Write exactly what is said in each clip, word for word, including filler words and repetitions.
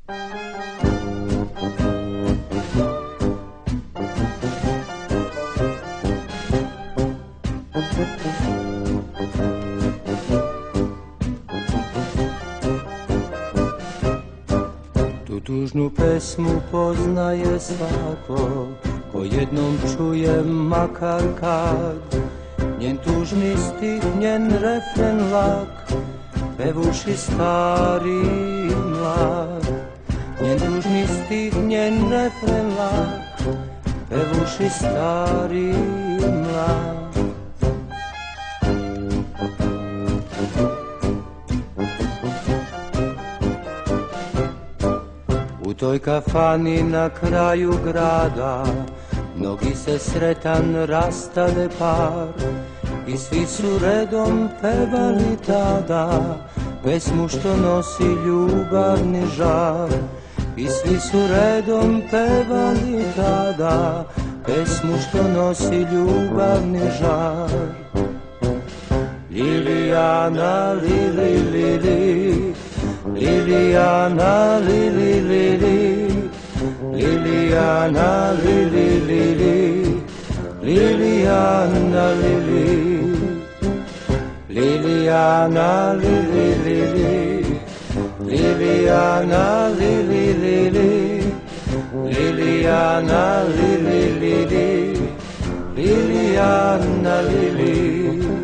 Tu tužnu pesmu poznaje svako ko jednom čuje makar kad njen tužni stih, njen refren lak pevuši stari i mlad. Njen tužni stih, njen refren lak pevuši stari i mlad. U toj kafani na kraju grada mnogi se sretan rastade par i svi su redom pevali tada pesmu što nosi ljubavni žar. I svi su redom pevali tada pesmu što nosi ljubavni žar. Lilijana, lili, lili, Lilijana, lili, lili, Lilijana, lili, lili, Lilijana, lili, Lilijana, lili, lili, Lilijana, lili, lili, Lilijana, lili, lili, Lilijana, lili.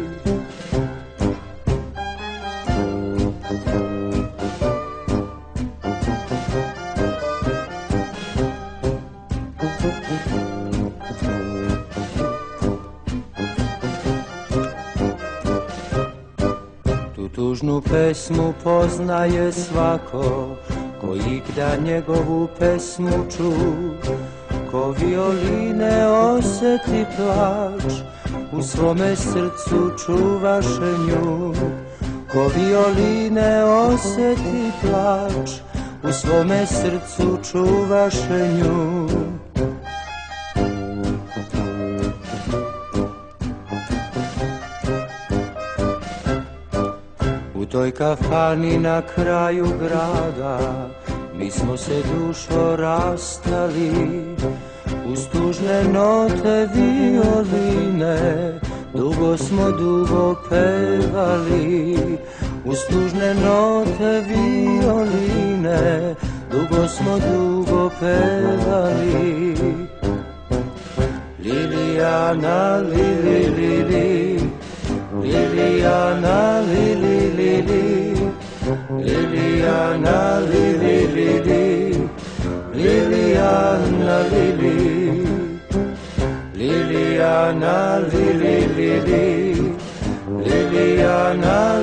Tu tužnu pesmu poznaje svako ko igda njegovu pesmu ču, ko violine oseti plač, u svome srcu čuvaše nju. Ko violine oseti plač, u svome srcu čuvaše nju. U toj kafani na kraju grada mi smo se dušo rastali, uz tužne note violine dugo smo dugo pevali. Uz tužne note violine dugo smo dugo pevali. Lilijana, lili, lili, Lilijana, lili, lili, Lilijana, lili, lili, Lilijana, lili, Lilijana, lili, lili, Lilijana,